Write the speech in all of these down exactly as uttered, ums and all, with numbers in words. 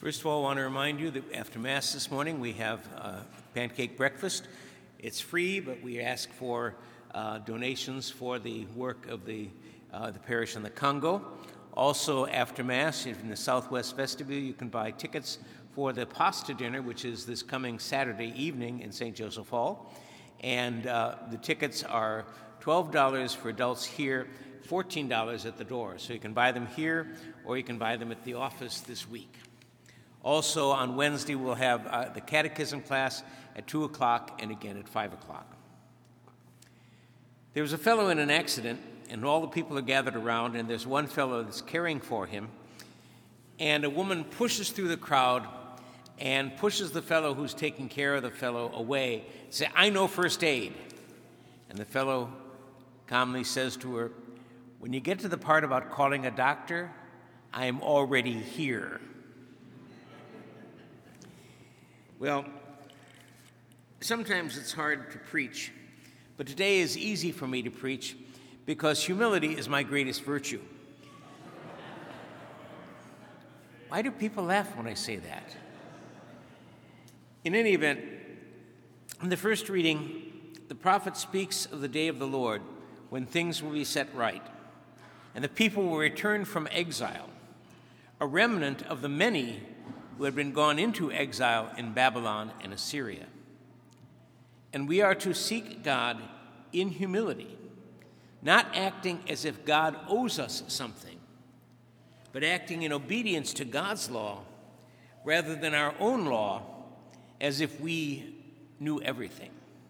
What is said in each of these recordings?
First of all, I want to remind you that after Mass this morning, we have uh, pancake breakfast. It's free, but we ask for uh, donations for the work of the, uh, the parish in the Congo. Also, after Mass, in the Southwest Vestibule, you can buy tickets for the pasta dinner, which is this coming Saturday evening in Saint Joseph Hall. And uh, the tickets are twelve dollars for adults here, fourteen dollars at the door. So you can buy them here, or you can buy them at the office this week. Also, on Wednesday, we'll have uh, the catechism class at two o'clock and again at five o'clock. There was a fellow in an accident, and all the people are gathered around, and there's one fellow that's caring for him, and a woman pushes through the crowd and pushes the fellow who's taking care of the fellow away, say, "I know first aid." And the fellow calmly says to her, "When you get to the part about calling a doctor, I am already here." Well, sometimes it's hard to preach, but today is easy for me to preach because humility is my greatest virtue. Why do people laugh when I say that? In any event, in the first reading, the prophet speaks of the day of the Lord when things will be set right, and the people will return from exile, a remnant of the many who had been gone into exile in Babylon and Assyria. And we are to seek God in humility, not acting as if God owes us something, but acting in obedience to God's law rather than our own law, as if we knew everything.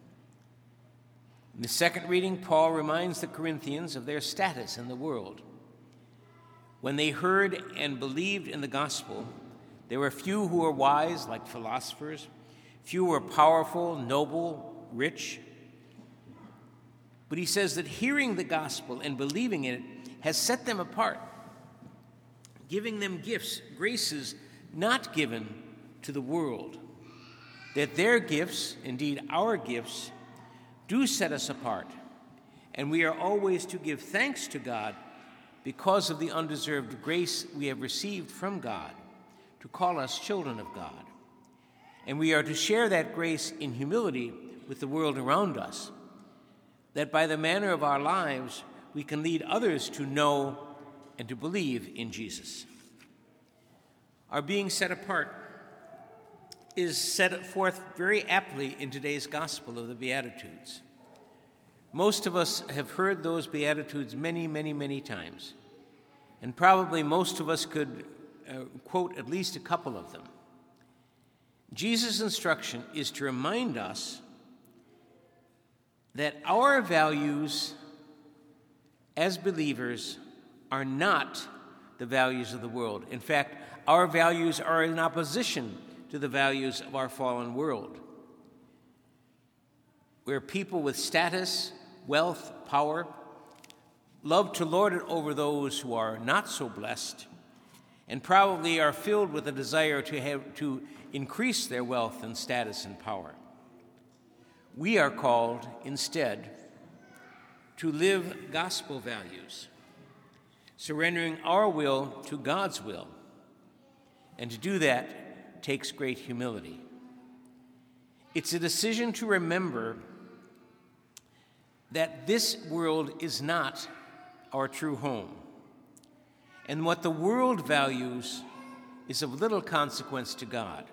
In the second reading, Paul reminds the Corinthians of their status in the world. When they heard and believed in the gospel, there were few who were wise, like philosophers. Few were powerful, noble, rich. But he says that hearing the gospel and believing in it has set them apart, giving them gifts, graces not given to the world. That their gifts, indeed our gifts, do set us apart. And we are always to give thanks to God because of the undeserved grace we have received from God to call us children of God. And we are to share that grace in humility with the world around us, that by the manner of our lives, we can lead others to know and to believe in Jesus. Our being set apart is set forth very aptly in today's Gospel of the Beatitudes. Most of us have heard those Beatitudes many, many, many times, and probably most of us could Uh, quote at least a couple of them. Jesus' instruction is to remind us that our values as believers are not the values of the world. In fact, our values are in opposition to the values of our fallen world. We're people with status, wealth, power, love to lord it over those who are not so blessed, and probably are filled with a desire to have to increase their wealth and status and power. We are called instead to live gospel values, surrendering our will to God's will. And to do that takes great humility. It's a decision to remember that this world is not our true home. And what the world values is of little consequence to God.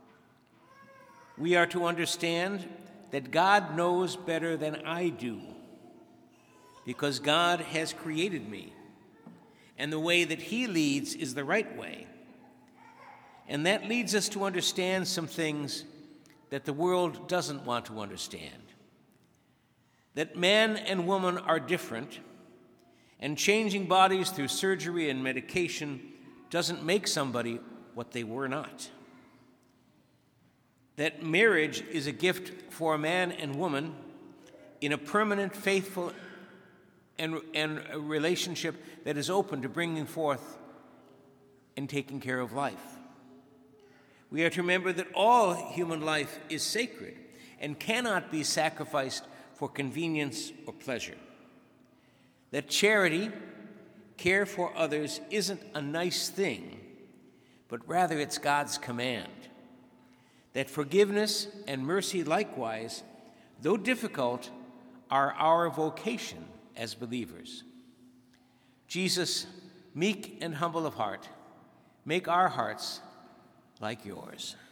We are to understand that God knows better than I do, because God has created me, and the way that He leads is the right way. And that leads us to understand some things that the world doesn't want to understand. That man and woman are different, and changing bodies through surgery and medication doesn't make somebody what they were not. That marriage is a gift for a man and woman in a permanent, faithful, and, and a relationship that is open to bringing forth and taking care of life. We are to remember that all human life is sacred and cannot be sacrificed for convenience or pleasure. That charity, care for others, isn't a nice thing, but rather it's God's command. That forgiveness and mercy likewise, though difficult, are our vocation as believers. Jesus, meek and humble of heart, make our hearts like yours.